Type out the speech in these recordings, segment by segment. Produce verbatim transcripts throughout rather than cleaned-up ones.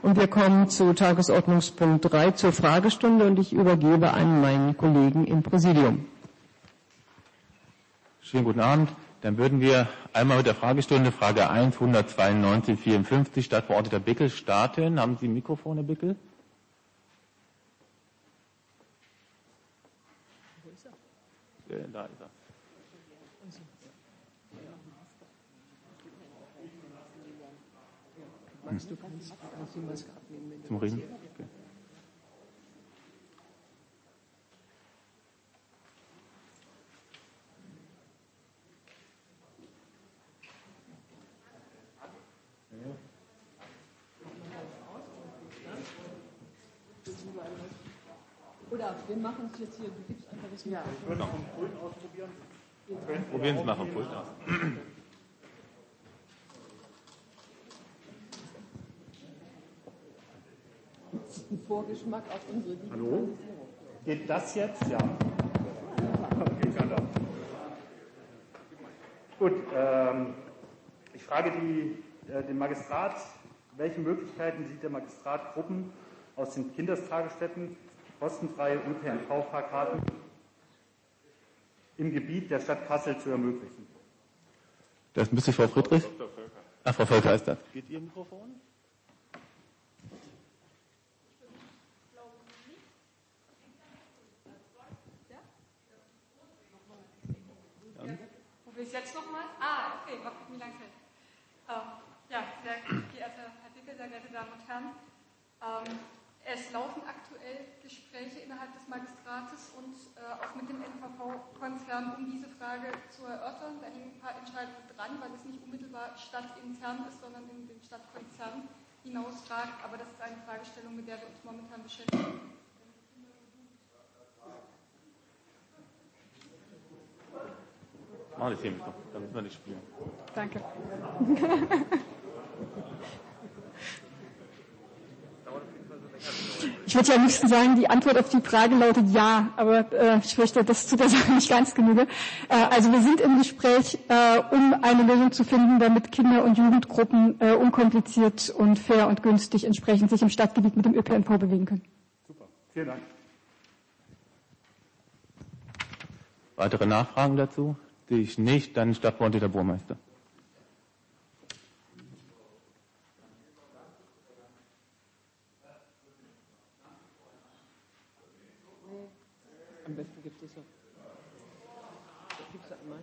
Und wir kommen zu Tagesordnungspunkt drei, zur Fragestunde, und ich übergebe an meinen Kollegen im Präsidium. Schönen guten Abend. Dann würden wir einmal mit der Fragestunde Frage eins, hundertzweiundneunzig vierundfünfzig, Stadtverordneter Bickel, starten. Haben Sie ein Mikrofon, Herr Bickel? Wo ist er? Ja, da ist er. Max, du kannst, kannst die Maske abnehmen. Wenn Zum Reden? Okay. Oder wir machen es jetzt hier, du gibst einfach das Mikrofon. Ich würde noch einen Pult ausprobieren. Probieren Sie mal vom Pult aus. Ein Vorgeschmack auf unsere Digitalisierung. Hallo? Geht das jetzt? Ja. Okay, kann das. Gut, ähm, ich frage die, äh, den Magistrat, welche Möglichkeiten sieht der Magistrat, Gruppen aus den Kindertagesstätten kostenfreie U P N V-Fahrkarten im Gebiet der Stadt Kassel zu ermöglichen? Das müsste Frau Friedrich. Ach, Frau Völker ist das. Geht Ihr Mikrofon? Probiere ich es jetzt nochmal? Ah, okay, mal gucken, wie lange es hält. Ähm, ja, sehr geehrter Herr Bickel, sehr geehrte Damen und Herren. Ähm, es laufen aktuell Gespräche innerhalb des Magistrates und äh, auch mit dem N V V-Konzern, um diese Frage zu erörtern. Da hängen ein paar Entscheidungen dran, weil es nicht unmittelbar stadtintern ist, sondern in den Stadtkonzern hinausragt. Aber das ist eine Fragestellung, mit der wir uns momentan beschäftigen. Mach das hier mit, da müssen wir nicht spielen. Danke. Ich würde ja am liebsten sagen, die Antwort auf die Frage lautet ja, aber äh, ich fürchte, das tut der Sache nicht ganz genüge. Äh, also wir sind im Gespräch, äh, um eine Lösung zu finden, damit Kinder- und Jugendgruppen äh, unkompliziert und fair und günstig entsprechend sich im Stadtgebiet mit dem Ö P N V bewegen können. Super, vielen Dank. Weitere Nachfragen dazu? Sehe ich nicht, dann Stadtverordneter Burmeister. Am besten gibt es so. Gibt's da einmal?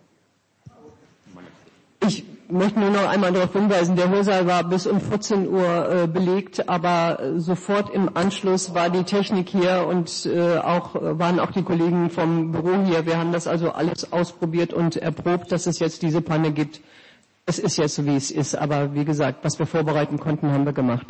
Ich möchte nur noch einmal darauf hinweisen, der Hörsaal war bis um vierzehn Uhr äh, belegt, aber äh, sofort im Anschluss war die Technik hier und äh, auch äh, waren auch die Kollegen vom Büro hier. Wir haben das also alles ausprobiert und erprobt, dass es jetzt diese Panne gibt. Es ist jetzt so, wie es ist, aber wie gesagt, was wir vorbereiten konnten, haben wir gemacht.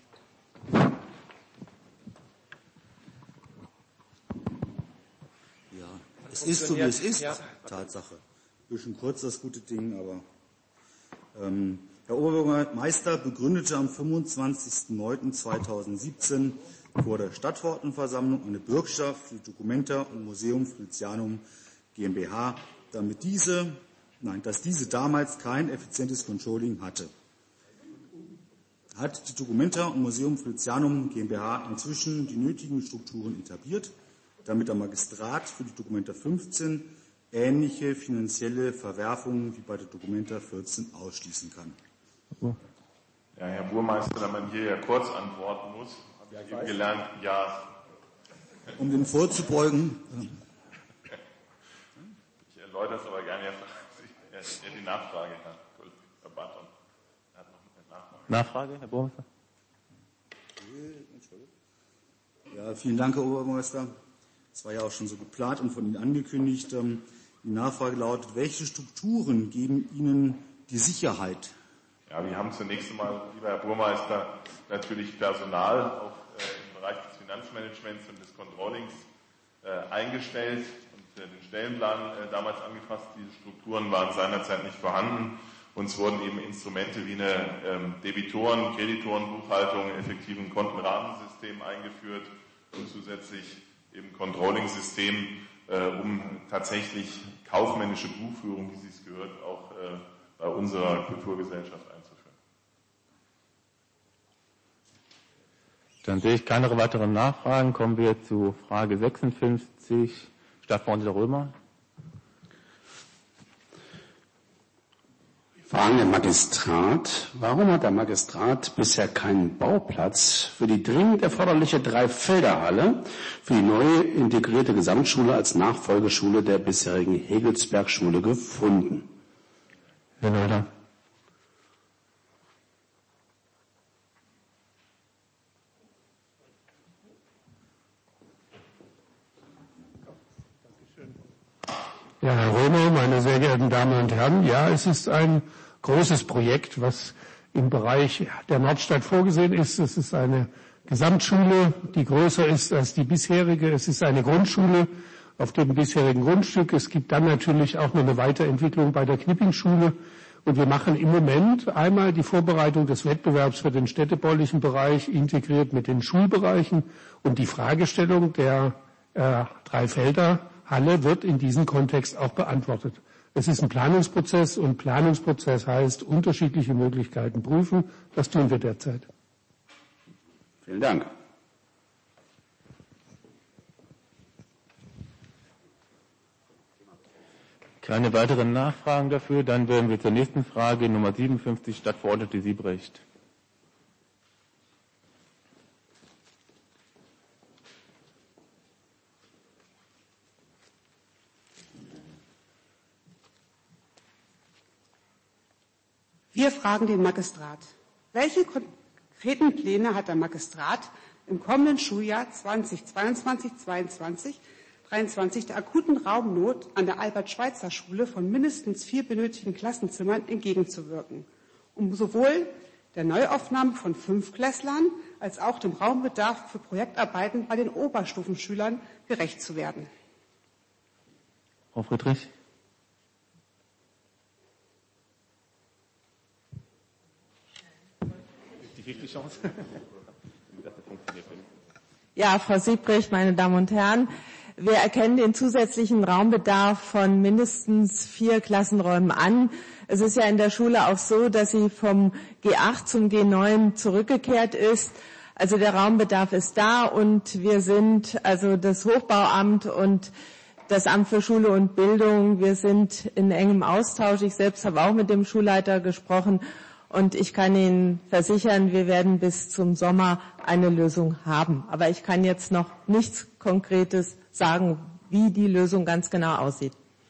Ja, es ist so, wie es ist. Ja. Tatsache. Ein bisschen kurz das gute Ding, aber ähm, Herr Oberbürgermeister begründete am fünfundzwanzigsten neunten zweitausendsiebzehn vor der Stadtverordnetenversammlung eine Bürgschaft für Documenta und Museum Frutianum GmbH, damit diese, nein, dass diese damals kein effizientes Controlling hatte. Hat die Documenta und Museum Frutianum GmbH inzwischen die nötigen Strukturen etabliert, damit der Magistrat für die Documenta fünfzehn ähnliche finanzielle Verwerfungen wie bei der Documenta vierzehn ausschließen kann? Ja, Herr Burmeister, da man hier ja kurz antworten muss, habe ich eben gelernt, ja. Um dem vorzubeugen. Ich erläutere es aber gerne. Ja, die Nachfrage, Herr, Herr Barton. Er hat noch eine Nachfrage. Nachfrage, Herr Burmeister? Ja, vielen Dank, Herr Oberbürgermeister. Das war ja auch schon so geplant und von Ihnen angekündigt. Die Nachfrage lautet, welche Strukturen geben Ihnen die Sicherheit? Ja, wir haben zunächst einmal, lieber Herr Burmeister, natürlich Personal auch äh, im Bereich des Finanzmanagements und des Controllings äh, eingestellt und äh, den Stellenplan äh, damals angefasst. Diese Strukturen waren seinerzeit nicht vorhanden. Uns wurden eben Instrumente wie eine ähm, Debitoren-, Kreditorenbuchhaltung, effektiven Kontenrahmensystem eingeführt und zusätzlich eben Controlling-System, äh, um tatsächlich kaufmännische Buchführung, wie es gehört, auch äh, bei unserer Kulturgesellschaft einzuführen. Dann sehe ich keine weiteren Nachfragen. Kommen wir zu Frage sechsundfünfzig. Stadtverordneter Römer. Fragen der Magistrat. Warum hat der Magistrat bisher keinen Bauplatz für die dringend erforderliche Dreifelderhalle für die neue integrierte Gesamtschule als Nachfolgeschule der bisherigen Hegelsberg-Schule gefunden? Herr Neuder. Ja, Herr Römer, meine sehr geehrten Damen und Herren, ja, es ist ein großes Projekt, was im Bereich der Nordstadt vorgesehen ist. Es ist eine Gesamtschule, die größer ist als die bisherige. Es ist eine Grundschule auf dem bisherigen Grundstück. Es gibt dann natürlich auch noch eine Weiterentwicklung bei der Knipping-Schule. Und wir machen im Moment einmal die Vorbereitung des Wettbewerbs für den städtebaulichen Bereich integriert mit den Schulbereichen. Und die Fragestellung der äh, Dreifelder Halle wird in diesem Kontext auch beantwortet. Es ist ein Planungsprozess und Planungsprozess heißt unterschiedliche Möglichkeiten prüfen. Das tun wir derzeit. Vielen Dank. Keine weiteren Nachfragen dafür. Dann werden wir zur nächsten Frage, Nummer siebenundfünfzig, Stadtverordnete Siebrecht. Wir fragen den Magistrat. Welche konkreten Pläne hat der Magistrat im kommenden Schuljahr zweitausendzweiundzwanzig zweiundzwanzig dreiundzwanzig der akuten Raumnot an der Albert-Schweitzer-Schule von mindestens vier benötigten Klassenzimmern entgegenzuwirken, um sowohl der Neuaufnahme von Fünftklässlern als auch dem Raumbedarf für Projektarbeiten bei den Oberstufenschülern gerecht zu werden? Frau Friedrich. Ja, Frau Siebrecht, meine Damen und Herren, wir erkennen den zusätzlichen Raumbedarf von mindestens vier Klassenräumen an. Es ist ja in der Schule auch so, dass sie vom G acht zum G neun zurückgekehrt ist. Also der Raumbedarf ist da und wir sind, also das Hochbauamt und das Amt für Schule und Bildung, wir sind in engem Austausch. Ich selbst habe auch mit dem Schulleiter gesprochen. Und ich kann Ihnen versichern, wir werden bis zum Sommer eine Lösung haben. Aber ich kann jetzt noch nichts Konkretes sagen, wie die Lösung ganz genau aussieht.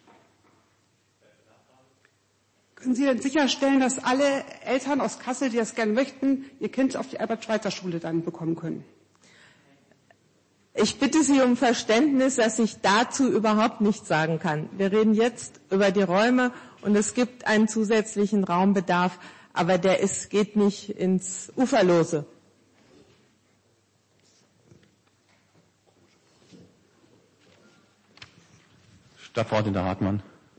Können Sie denn sicherstellen, dass alle Eltern aus Kassel, die das gerne möchten, ihr Kind auf die Albert-Schweitzer-Schule dann bekommen können? Ich bitte Sie um Verständnis, dass ich dazu überhaupt nichts sagen kann. Wir reden jetzt über die Räume und es gibt einen zusätzlichen Raumbedarf. Aber der ist, geht nicht ins Uferlose. Stadtverordneter Hartmann.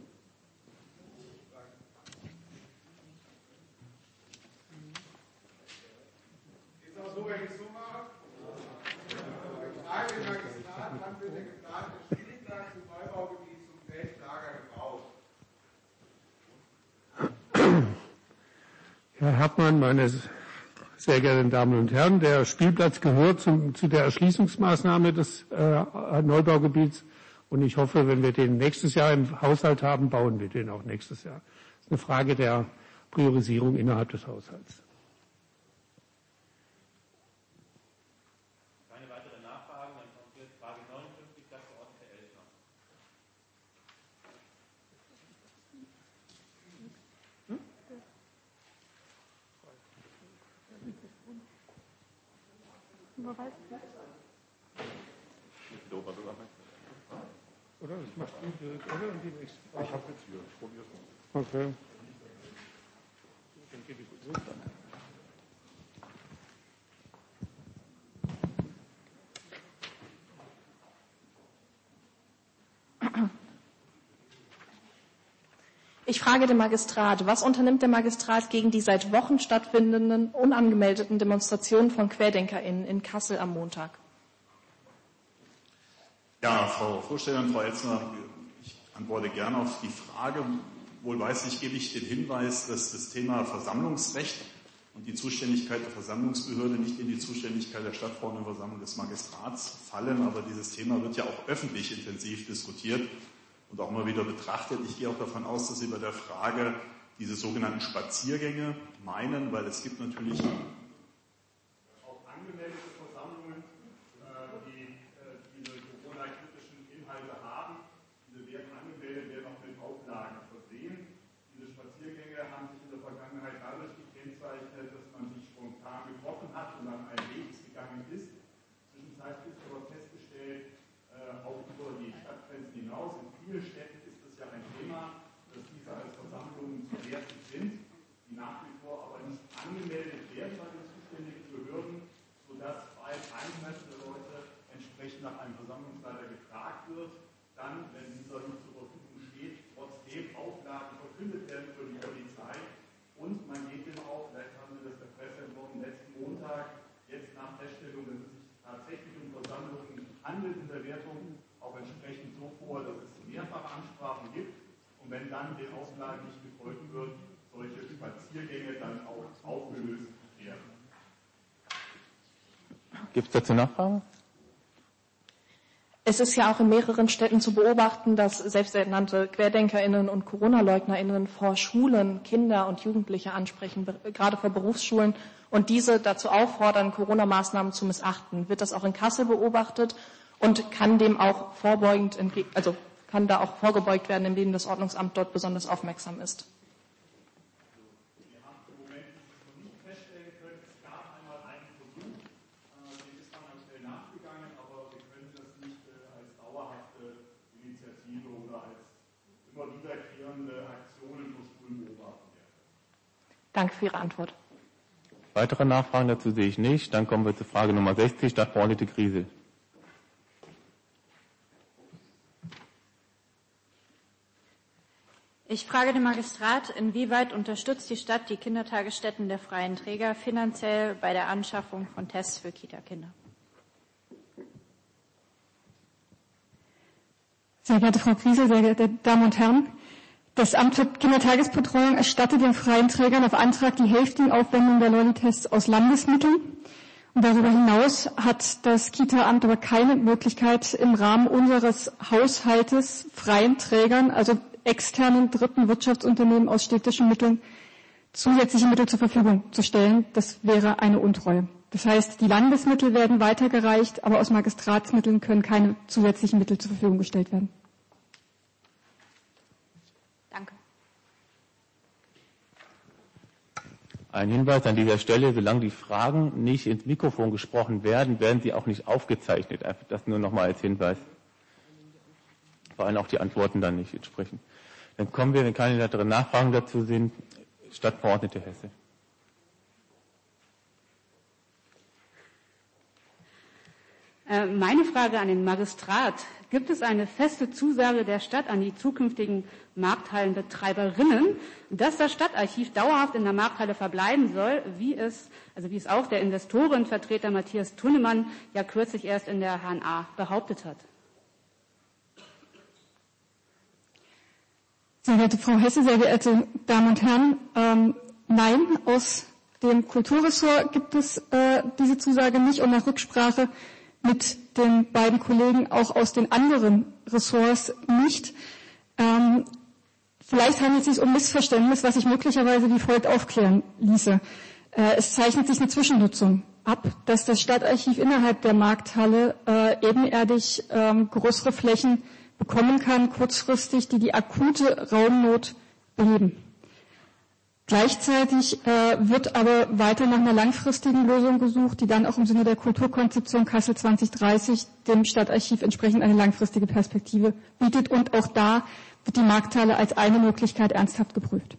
Ist auch so, wenn ich so mache. Ich frage den Magistrat, wann wird der geplante Spielplan zum Neubaugebiet zum Feldlager gebaut? Herr Hartmann, meine sehr geehrten Damen und Herren, der Spielplatz gehört zum, zu der Erschließungsmaßnahme des äh, Neubaugebiets und ich hoffe, wenn wir den nächstes Jahr im Haushalt haben, bauen wir den auch nächstes Jahr. Das ist eine Frage der Priorisierung innerhalb des Haushalts. Keine weiteren Nachfragen, dann kommt jetzt Frage neunundfünfzig, Stadtverordnete Elsner. Oder? Das macht die direkt, oder? Und die nächste. Ich habe jetzt hier, ich probiere es mal. Okay. Dann gebe ich es runter. Ich frage den Magistrat, was unternimmt der Magistrat gegen die seit Wochen stattfindenden, unangemeldeten Demonstrationen von QuerdenkerInnen in Kassel am Montag? Ja, Frau Vorsteherin, Frau Elsner, ich antworte gerne auf die Frage. Wohl weiß ich, gebe ich den Hinweis, dass das Thema Versammlungsrecht und die Zuständigkeit der Versammlungsbehörde nicht in die Zuständigkeit der Stadtverordnetenversammlung des Magistrats fallen. Aber dieses Thema wird ja auch öffentlich intensiv diskutiert und auch mal wieder betrachtet. Ich gehe auch davon aus, dass Sie bei der Frage diese sogenannten Spaziergänge meinen, weil es gibt natürlich auch angemeldete Versammlungen, die diese Corona-kritischen Inhalte haben. Diese werden angemeldet, werden auch mit Auflagen versehen. Diese Spaziergänge haben sich in der Vergangenheit dadurch gekennzeichnet, dass man sich spontan getroffen hat und dann einen Weg gegangen ist. Zwischenzeitlich ist aber festgestellt, auch über die Stadtgrenzen hinaus, in vielen Städten ist es ja ein Thema, dass diese als Versammlungen zu werten sind, die nach wie vor aber nicht angemeldet werden bei den zuständigen Behörden, sodass bei einzelnen Leute entsprechend nach einem Versammlungsleiter gefragt wird, dann, wenn dieser nicht zur Verfügung steht, trotzdem Auflagen verkündet werden für die Polizei und man geht dem auch, vielleicht haben wir das der Presse entnommen, letzten Montag, jetzt nach Feststellung, dass es sich tatsächlich um Versammlungen handelt in der Wertung, auch entsprechend so vor, dass es mehrfache Ansprachen gibt und wenn dann den Auflagen nicht gefolgt wird, solche Spaziergänge dann auch aufgelöst werden. Gibt es dazu Nachfragen? Es ist ja auch in mehreren Städten zu beobachten, dass selbsternannte QuerdenkerInnen und CoronaLeugnerInnen vor Schulen Kinder und Jugendliche ansprechen, gerade vor Berufsschulen, und diese dazu auffordern, Corona-Maßnahmen zu missachten. Wird das auch in Kassel beobachtet und kann dem auch vorbeugend, also kann da auch vorgebeugt werden, indem das Ordnungsamt dort besonders aufmerksam ist? Wir haben im Moment noch nicht feststellen können, es gab einmal einen Versuch, dem ist dann auch schnell nachgegangen, aber wir können das nicht als dauerhafte Initiative oder als immer wiederkehrende Aktionen von Schulen beobachten werden. Danke für Ihre Antwort. Weitere Nachfragen dazu sehe ich nicht. Dann kommen wir zur Frage Nummer sechzig, Stadtverordnete Griesel. Ich frage den Magistrat, inwieweit unterstützt die Stadt die Kindertagesstätten der freien Träger finanziell bei der Anschaffung von Tests für Kita-Kinder? Sehr geehrte Frau Griesel, sehr geehrte Damen und Herren, das Amt für Kindertagesbetreuung erstattet den freien Trägern auf Antrag die hälftigen Aufwendungen der Lolli-Tests aus Landesmitteln. Und darüber hinaus hat das Kita-Amt aber keine Möglichkeit, im Rahmen unseres Haushaltes freien Trägern, also externen dritten Wirtschaftsunternehmen aus städtischen Mitteln, zusätzliche Mittel zur Verfügung zu stellen. Das wäre eine Untreue. Das heißt, die Landesmittel werden weitergereicht, aber aus Magistratsmitteln können keine zusätzlichen Mittel zur Verfügung gestellt werden. Danke. Ein Hinweis an dieser Stelle, solange die Fragen nicht ins Mikrofon gesprochen werden, werden sie auch nicht aufgezeichnet. Das nur noch mal als Hinweis. Vor allem auch die Antworten dann nicht entsprechend. Dann kommen wir, wenn keine weiteren Nachfragen dazu sind, Stadtverordnete Hesse. Meine Frage an den Magistrat. Gibt es eine feste Zusage der Stadt an die zukünftigen Markthallenbetreiberinnen, dass das Stadtarchiv dauerhaft in der Markthalle verbleiben soll, wie es, also wie es auch der Investorenvertreter Matthias Thunnemann ja kürzlich erst in der H N A behauptet hat? Sehr geehrte Frau Hesse, sehr geehrte Damen und Herren, ähm, nein, aus dem Kulturressort gibt es äh, diese Zusage nicht und nach Rücksprache mit den beiden Kollegen auch aus den anderen Ressorts nicht. Ähm, vielleicht handelt es sich um Missverständnis, was sich möglicherweise wie folgt aufklären ließe. Äh, es zeichnet sich eine Zwischennutzung ab, dass das Stadtarchiv innerhalb der Markthalle äh, ebenerdig äh, größere Flächen bekommen kann, kurzfristig, die die akute Raumnot beheben. Gleichzeitig äh, wird aber weiter nach einer langfristigen Lösung gesucht, die dann auch im Sinne der Kulturkonzeption Kassel zwanzig dreißig dem Stadtarchiv entsprechend eine langfristige Perspektive bietet. Und auch da wird die Markthalle als eine Möglichkeit ernsthaft geprüft.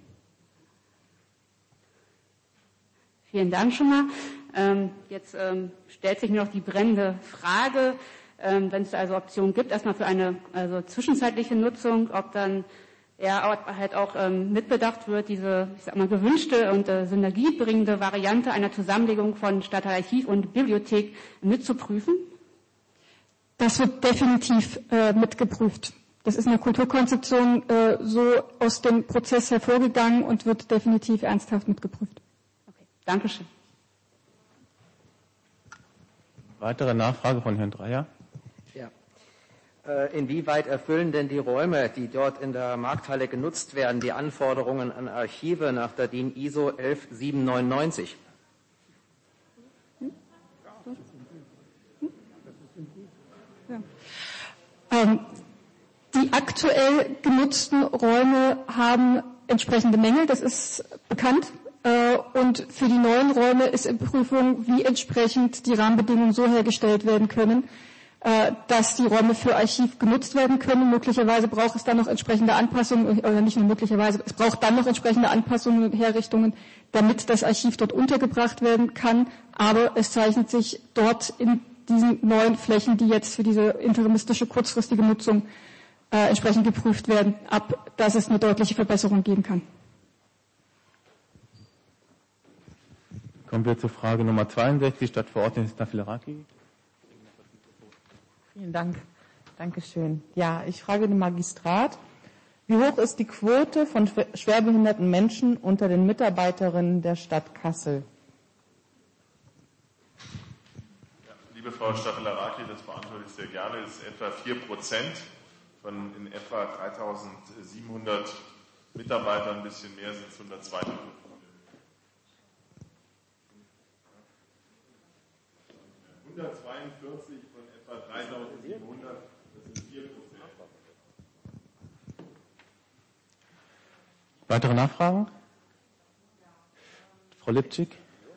Vielen Dank schon mal. Ähm, jetzt ähm, stellt sich nur noch die brennende Frage, ähm, wenn es also Optionen gibt, erstmal für eine also zwischenzeitliche Nutzung, ob dann ja halt auch ähm, mitbedacht wird, diese, ich sag mal, gewünschte und äh, synergiebringende Variante einer Zusammenlegung von Stadtarchiv und Bibliothek mitzuprüfen? Das wird definitiv äh, mitgeprüft. Das ist in der Kulturkonzeption äh, so aus dem Prozess hervorgegangen und wird definitiv ernsthaft mitgeprüft. Okay, Dankeschön. Weitere Nachfrage von Herrn Dreyer. Ja. Äh, inwieweit erfüllen denn die Räume, die dort in der Markthalle genutzt werden, die Anforderungen an Archive nach der D I N I S O elf siebenhundertneunundneunzig? Ja. Ähm, die aktuell genutzten Räume haben entsprechende Mängel, das ist bekannt. Äh, und für die neuen Räume ist in Prüfung, wie entsprechend die Rahmenbedingungen so hergestellt werden können, äh, dass die Räume für Archiv genutzt werden können. Möglicherweise braucht es dann noch entsprechende Anpassungen, oder nicht nur möglicherweise, es braucht dann noch entsprechende Anpassungen und Herrichtungen, damit das Archiv dort untergebracht werden kann. Aber es zeichnet sich dort in diesen neuen Flächen, die jetzt für diese interimistische kurzfristige Nutzung äh, entsprechend geprüft werden, ab, dass es eine deutliche Verbesserung geben kann. Kommen wir zur Frage Nummer zweiundsechzig, Stadtverordnete Staffileraki. Vielen Dank. Dankeschön. Ja, ich frage den Magistrat. Wie hoch ist die Quote von schwerbehinderten Menschen unter den Mitarbeiterinnen der Stadt Kassel? Ja, liebe Frau Staffileraki, das beantworte ich sehr gerne. Das ist etwa vier Prozent von in etwa dreitausendsiebenhundert Mitarbeitern. Ein bisschen mehr sind es hundertzweiundfünfzig. hundertzweiundvierzig von etwa dreitausendsiebenhundert, das sind vier Prozent. Weitere Nachfragen? Frau Lipczyk?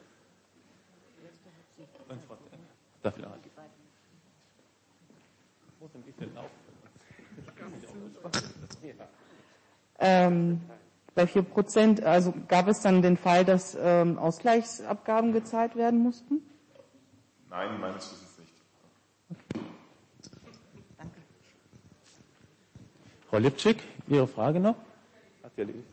Ähm, bei vier Prozent, also gab es dann den Fall, dass ähm, Ausgleichsabgaben gezahlt werden mussten? Nein, meines Wissens nicht. Okay. Danke. Frau Lipczyk, Ihre Frage noch? Hat sie erledigt?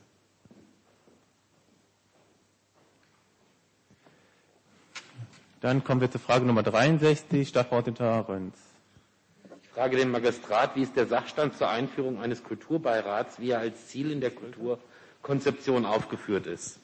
Dann kommen wir zur Frage Nummer dreiundsechzig, Stadtverordneter Röns. Ich frage den Magistrat, wie ist der Sachstand zur Einführung eines Kulturbeirats, wie er als Ziel in der Kulturkonzeption aufgeführt ist?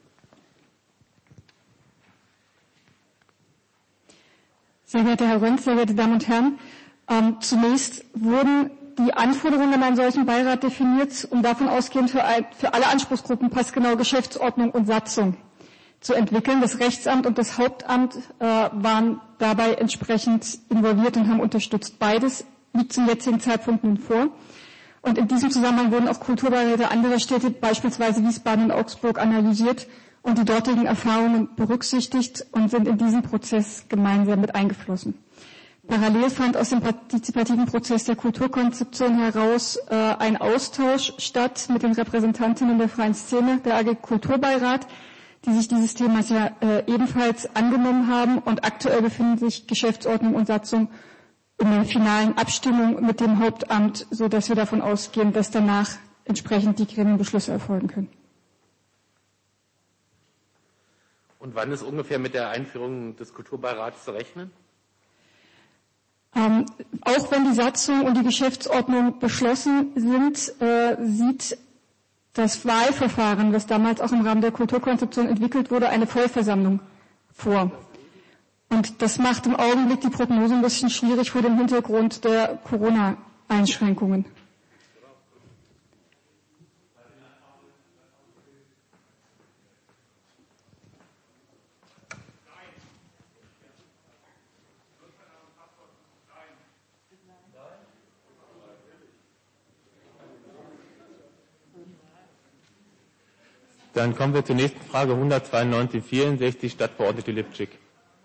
Sehr geehrter Herr Röns, sehr geehrte Damen und Herren, ähm, zunächst wurden die Anforderungen an einen solchen Beirat definiert, um davon ausgehend für, ein, für alle Anspruchsgruppen passgenaue Geschäftsordnung und Satzung zu entwickeln. Das Rechtsamt und das Hauptamt äh, waren dabei entsprechend involviert und haben unterstützt. Beides liegt zum jetzigen Zeitpunkt nun vor. Und in diesem Zusammenhang wurden auch Kulturbeiräte anderer Städte, beispielsweise Wiesbaden und Augsburg, analysiert und die dortigen Erfahrungen berücksichtigt und sind in diesen Prozess gemeinsam mit eingeflossen. Parallel fand aus dem partizipativen Prozess der Kulturkonzeption heraus äh, ein Austausch statt mit den Repräsentantinnen der freien Szene, der A G Kulturbeirat, die sich dieses Themas ja äh, ebenfalls angenommen haben. Und aktuell befinden sich Geschäftsordnung und Satzung in der finalen Abstimmung mit dem Hauptamt, sodass wir davon ausgehen, dass danach entsprechend die Gremienbeschlüsse erfolgen können. Und wann ist ungefähr mit der Einführung des Kulturbeirats zu rechnen? Ähm, auch wenn die Satzung und die Geschäftsordnung beschlossen sind, äh, sieht das Wahlverfahren, das damals auch im Rahmen der Kulturkonzeption entwickelt wurde, eine Vollversammlung vor. Und das macht im Augenblick die Prognose ein bisschen schwierig vor dem Hintergrund der Corona-Einschränkungen. Dann kommen wir zur nächsten Frage, hundertzweiundneunzig vierundsechzig, Stadtverordnete Lipczyk.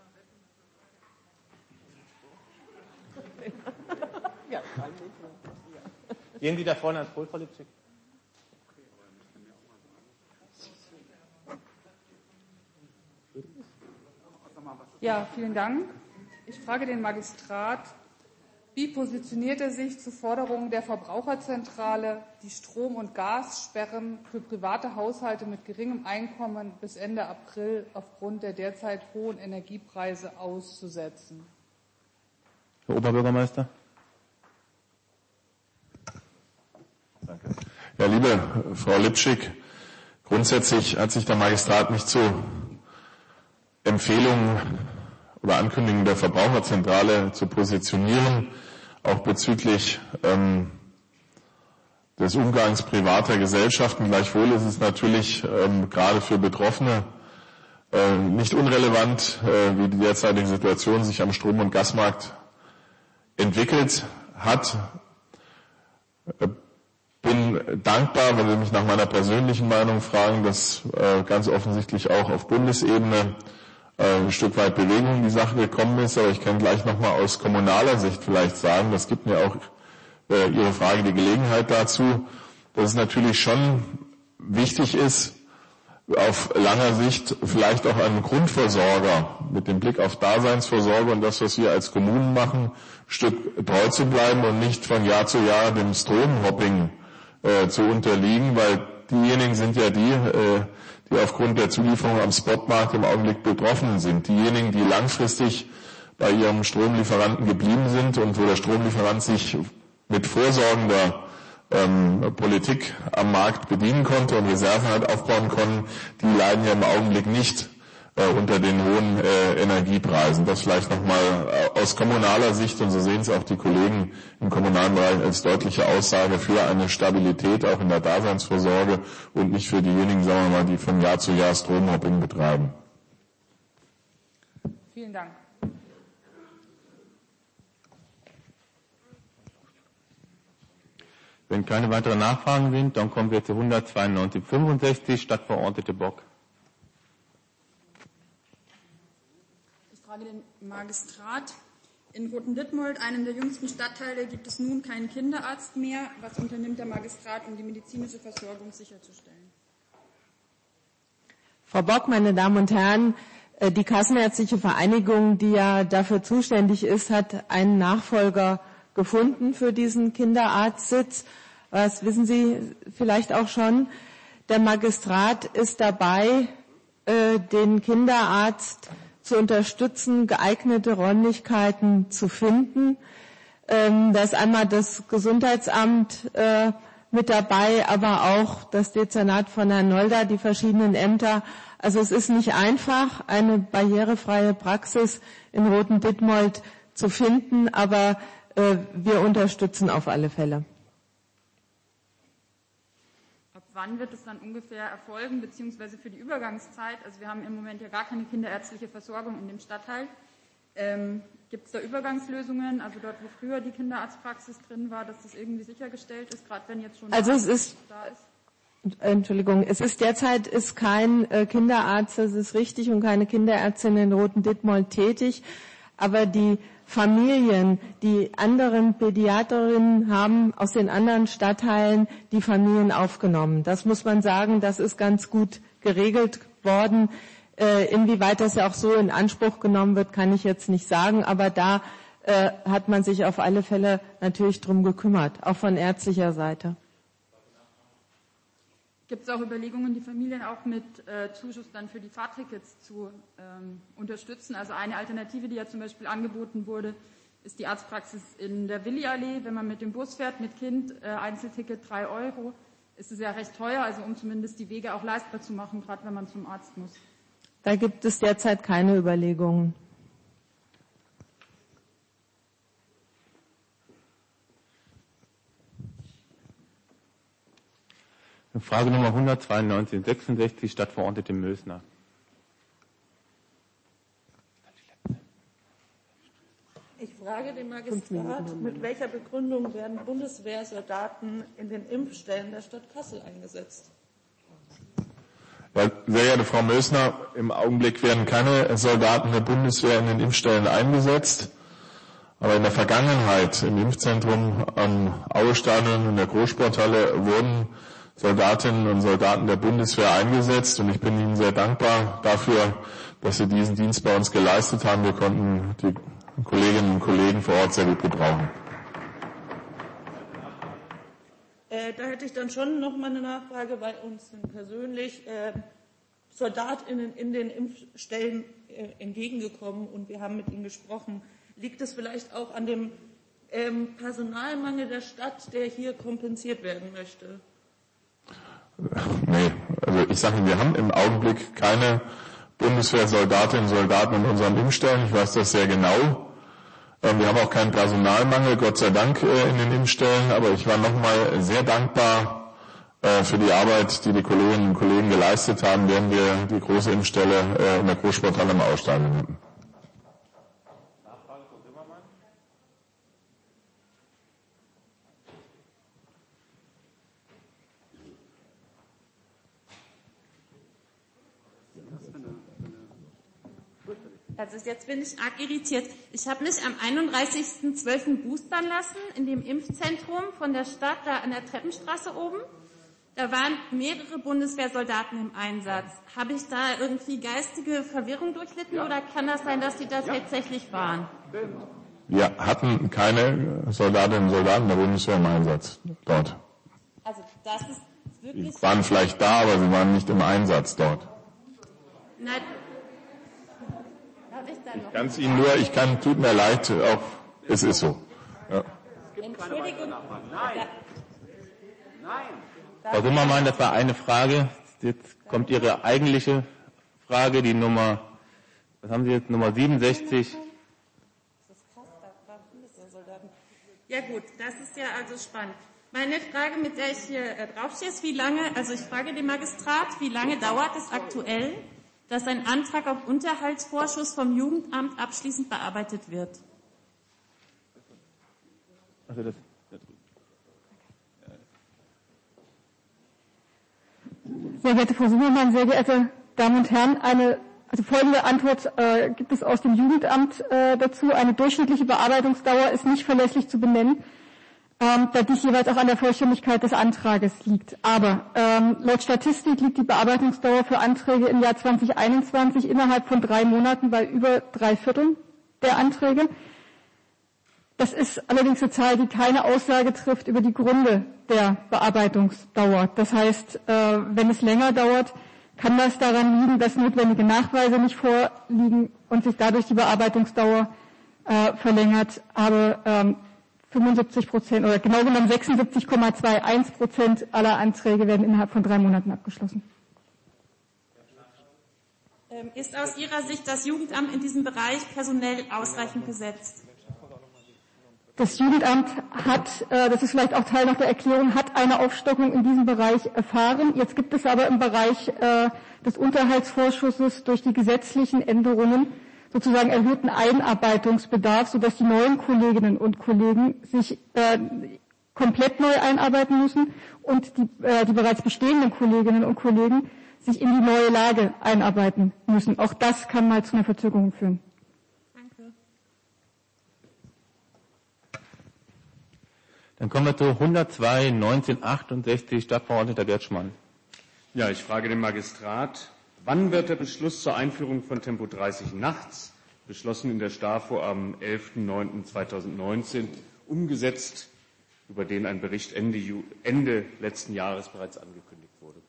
Gehen Sie da vorne ans Pult, Frau Lipczyk? Ja, vielen Dank. Ich frage den Magistrat, wie positioniert er sich zu Forderungen der Verbraucherzentrale, die Strom- und Gassperren für private Haushalte mit geringem Einkommen bis Ende April aufgrund der derzeit hohen Energiepreise auszusetzen? Herr Oberbürgermeister. Danke. Ja, liebe Frau Lipczyk, grundsätzlich hat sich der Magistrat nicht zu Empfehlungen oder Ankündigungen der Verbraucherzentrale zu positionieren, auch bezüglich ähm, des Umgangs privater Gesellschaften. Gleichwohl ist es natürlich ähm, gerade für Betroffene äh, nicht unrelevant, äh, wie die derzeitige Situation sich am Strom- und Gasmarkt entwickelt hat. Äh, bin dankbar, wenn Sie mich nach meiner persönlichen Meinung fragen, dass äh, ganz offensichtlich auch auf Bundesebene äh, ein Stück weit Bewegung in die Sache gekommen ist. Aber ich kann gleich nochmal aus kommunaler Sicht vielleicht sagen, das gibt mir auch äh, Ihre Frage die Gelegenheit dazu, dass es natürlich schon wichtig ist, auf langer Sicht vielleicht auch einen Grundversorger mit dem Blick auf Daseinsvorsorge und das, was wir als Kommunen machen, ein Stück treu zu bleiben und nicht von Jahr zu Jahr dem Stromhopping äh, zu unterliegen, weil diejenigen sind ja die, äh, die aufgrund der Zulieferung am Spotmarkt im Augenblick betroffen sind. Diejenigen, die langfristig bei ihrem Stromlieferanten geblieben sind und wo der Stromlieferant sich mit vorsorgender ähm, Politik am Markt bedienen konnte und Reserven halt aufbauen konnten, die leiden ja im Augenblick nicht äh, unter den hohen äh, Energiepreisen. Das vielleicht nochmal äh, aus kommunaler Sicht, und so sehen es auch die Kollegen im kommunalen Bereich, als deutliche Aussage für eine Stabilität auch in der Daseinsvorsorge und nicht für diejenigen, sagen wir mal, die von Jahr zu Jahr Stromhopping betreiben. Vielen Dank. Wenn keine weiteren Nachfragen sind, dann kommen wir zu hundertzweiundneunzig fünfundsechzig, Stadtverordnete Bock. Ich frage den Magistrat. In Roten-Dittmold, einem der jüngsten Stadtteile, gibt es nun keinen Kinderarzt mehr. Was unternimmt der Magistrat, um die medizinische Versorgung sicherzustellen? Frau Bock, meine Damen und Herren, die Kassenärztliche Vereinigung, die ja dafür zuständig ist, hat einen Nachfolger gefunden für diesen Kinderarztsitz. Was wissen Sie vielleicht auch schon? Der Magistrat ist dabei, den Kinderarzt zu unterstützen, geeignete Räumlichkeiten zu finden. Da ist einmal das Gesundheitsamt mit dabei, aber auch das Dezernat von Herrn Nolda, die verschiedenen Ämter. Also es ist nicht einfach, eine barrierefreie Praxis in Roten-Dittmold zu finden, aber wir unterstützen auf alle Fälle. Ab wann wird es dann ungefähr erfolgen, beziehungsweise für die Übergangszeit? Also wir haben im Moment ja gar keine kinderärztliche Versorgung in dem Stadtteil. Ähm, gibt es da Übergangslösungen, also dort, wo früher die Kinderarztpraxis drin war, dass das irgendwie sichergestellt ist, gerade wenn jetzt schon also es ist, da ist? Entschuldigung, es ist derzeit ist kein äh, Kinderarzt, das ist richtig, und keine Kinderärztin in Roten-Dittmold tätig, aber die Familien, die anderen Pädiaterinnen haben aus den anderen Stadtteilen die Familien aufgenommen. Das muss man sagen, das ist ganz gut geregelt worden. Äh, inwieweit das ja auch so in Anspruch genommen wird, kann ich jetzt nicht sagen, aber da äh, hat man sich auf alle Fälle natürlich drum gekümmert, auch von ärztlicher Seite. Gibt es auch Überlegungen, die Familien auch mit äh, Zuschuss dann für die Fahrtickets zu ähm, unterstützen? Also eine Alternative, die ja zum Beispiel angeboten wurde, ist die Arztpraxis in der Willi-Allee. Wenn man mit dem Bus fährt, mit Kind, äh, Einzelticket drei Euro, ist es ja recht teuer, also um zumindest die Wege auch leistbar zu machen, gerade wenn man zum Arzt muss. Da gibt es derzeit keine Überlegungen. Frage Nummer hundertzweiundneunzig sechsundsechzig, Stadtverordnete Mösner. Ich frage den Magistrat, mit welcher Begründung werden Bundeswehrsoldaten in den Impfstellen der Stadt Kassel eingesetzt? Ja, sehr geehrte Frau Mösner, im Augenblick werden keine Soldaten der Bundeswehr in den Impfstellen eingesetzt. Aber in der Vergangenheit im Impfzentrum am Auestadion in der Großsporthalle wurden Soldatinnen und Soldaten der Bundeswehr eingesetzt, und ich bin Ihnen sehr dankbar dafür, dass Sie diesen Dienst bei uns geleistet haben. Wir konnten die Kolleginnen und Kollegen vor Ort sehr gut gebrauchen. Äh, da hätte ich dann schon noch mal eine Nachfrage, weil uns sind persönlich äh, SoldatInnen in den Impfstellen äh, entgegengekommen und wir haben mit ihnen gesprochen. Liegt es vielleicht auch an dem ähm, Personalmangel der Stadt, der hier kompensiert werden möchte? Nee, also ich sage Ihnen, wir haben im Augenblick keine Bundeswehrsoldatinnen und Soldaten in unseren Impfstellen. Ich weiß das sehr genau. Wir haben auch keinen Personalmangel, Gott sei Dank, in den Impfstellen. Aber ich war nochmal sehr dankbar für die Arbeit, die die Kolleginnen und Kollegen geleistet haben, während wir die große Impfstelle in der Großsporthalle im Ausstadion hatten. Also jetzt bin ich arg irritiert. Ich habe mich am einunddreißigsten zwölften boostern lassen in dem Impfzentrum von der Stadt, da an der Treppenstraße oben. Da waren mehrere Bundeswehrsoldaten im Einsatz. Habe ich da irgendwie geistige Verwirrung durchlitten ja. oder kann das sein, dass die da ja. tatsächlich waren? Wir hatten keine Soldatinnen und Soldaten der Bundeswehr im Einsatz dort. Also das ist wirklich... Sie waren vielleicht da, aber sie waren nicht im Einsatz dort. Na, Ich kann es Ihnen nur, ich kann, tut mir leid, auch, es ist so. Ja. Entschuldigung. Nein. Nein. Frau Zimmermann, das war eine Frage. Jetzt kommt Ihre eigentliche Frage, die Nummer, was haben Sie jetzt, Nummer siebenundsechzig. Das ist krass, da waren Bundeswehrsoldaten. Ja gut, das ist ja also spannend. Meine Frage, mit der ich hier äh, draufstehe, ist, wie lange, also ich frage den Magistrat, wie lange dauert es aktuell, dass ein Antrag auf Unterhaltsvorschuss vom Jugendamt abschließend bearbeitet wird? Also das, sehr geehrte Frau Zimmermann, sehr geehrte Damen und Herren, eine, also folgende Antwort äh, gibt es aus dem Jugendamt äh, dazu. Eine durchschnittliche Bearbeitungsdauer ist nicht verlässlich zu benennen, ähm, da dies jeweils auch an der Vollständigkeit des Antrages liegt. Aber ähm, laut Statistik liegt die Bearbeitungsdauer für Anträge im Jahr zweitausendeinundzwanzig innerhalb von drei Monaten bei über drei Vierteln der Anträge. Das ist allerdings eine Zahl, die keine Aussage trifft über die Gründe der Bearbeitungsdauer. Das heißt, äh, wenn es länger dauert, kann das daran liegen, dass notwendige Nachweise nicht vorliegen und sich dadurch die Bearbeitungsdauer äh, verlängert. Aber ähm, fünfundsiebzig Prozent oder genau genommen sechsundsiebzig Komma einundzwanzig Prozent aller Anträge werden innerhalb von drei Monaten abgeschlossen. Ist aus Ihrer Sicht das Jugendamt in diesem Bereich personell ausreichend besetzt? Das Jugendamt hat, äh, das ist vielleicht auch Teil noch der Erklärung, hat eine Aufstockung in diesem Bereich erfahren. Jetzt gibt es aber im Bereich äh, des Unterhaltsvorschusses durch die gesetzlichen Änderungen sozusagen erhöhten Einarbeitungsbedarf, sodass die neuen Kolleginnen und Kollegen sich äh, komplett neu einarbeiten müssen und die, äh, die bereits bestehenden Kolleginnen und Kollegen sich in die neue Lage einarbeiten müssen. Auch das kann mal zu einer Verzögerung führen. Danke. Dann kommen wir zu hundertzwei neunzehnhundertachtundsechzig, Stadtverordneter Gertschmann. Ja, ich frage den Magistrat, wann wird der Beschluss zur Einführung von Tempo dreißig nachts, beschlossen in der STAFO am elften neunten zweitausendneunzehn, umgesetzt, über den ein Bericht Ende, Ende letzten Jahres bereits angekündigt wurde?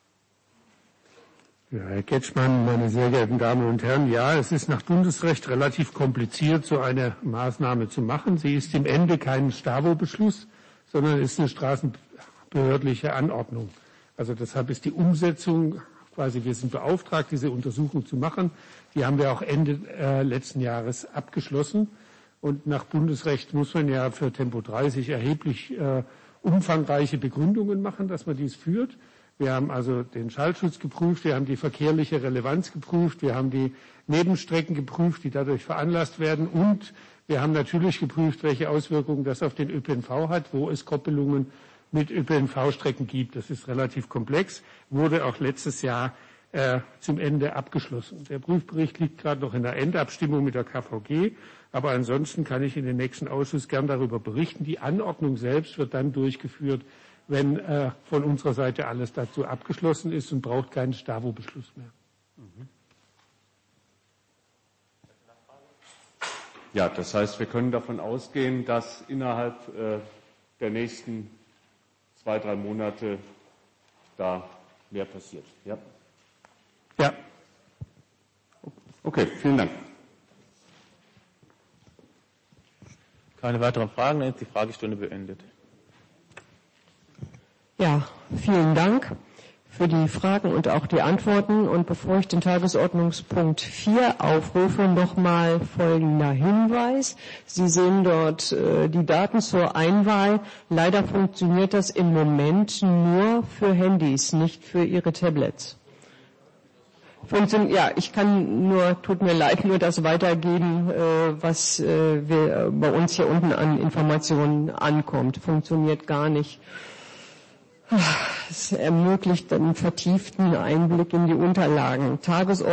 Ja, Herr Ketschmann, meine sehr geehrten Damen und Herren, ja, es ist nach Bundesrecht relativ kompliziert, so eine Maßnahme zu machen. Sie ist im Ende kein STAVO-Beschluss, sondern ist eine straßenbehördliche Anordnung. Also deshalb ist die Umsetzung quasi, wir sind beauftragt, diese Untersuchung zu machen. Die haben wir auch Ende äh, letzten Jahres abgeschlossen. Und nach Bundesrecht muss man ja für Tempo dreißig erheblich äh, umfangreiche Begründungen machen, dass man dies führt. Wir haben also den Schallschutz geprüft, wir haben die verkehrliche Relevanz geprüft, wir haben die Nebenstrecken geprüft, die dadurch veranlasst werden, und wir haben natürlich geprüft, welche Auswirkungen das auf den Ö P N V hat, wo es Koppelungen mit Ö P N V-Strecken gibt. Das ist relativ komplex, wurde auch letztes Jahr äh, zum Ende abgeschlossen. Der Prüfbericht liegt gerade noch in der Endabstimmung mit der K V G, aber ansonsten kann ich in den nächsten Ausschuss gern darüber berichten. Die Anordnung selbst wird dann durchgeführt, wenn äh, von unserer Seite alles dazu abgeschlossen ist, und braucht keinen STAVO-Beschluss mehr. Mhm. Ja, das heißt, wir können davon ausgehen, dass innerhalb äh, der nächsten zwei, drei Monate da mehr passiert. Ja. Ja. Okay, vielen Dank. Keine weiteren Fragen, dann ist die Fragestunde beendet. Ja, vielen Dank für die Fragen und auch die Antworten. Und bevor ich den Tagesordnungspunkt vier aufrufe, nochmal folgender Hinweis. Sie sehen dort äh, die Daten zur Einwahl. Leider funktioniert das im Moment nur für Handys, nicht für Ihre Tablets. Funktion, ja, ich kann nur, tut mir leid, nur das weitergeben, äh, was äh, wir, bei uns hier unten an Informationen ankommt. Funktioniert gar nicht. Es ermöglicht einen vertieften Einblick in die Unterlagen. Tagesordnung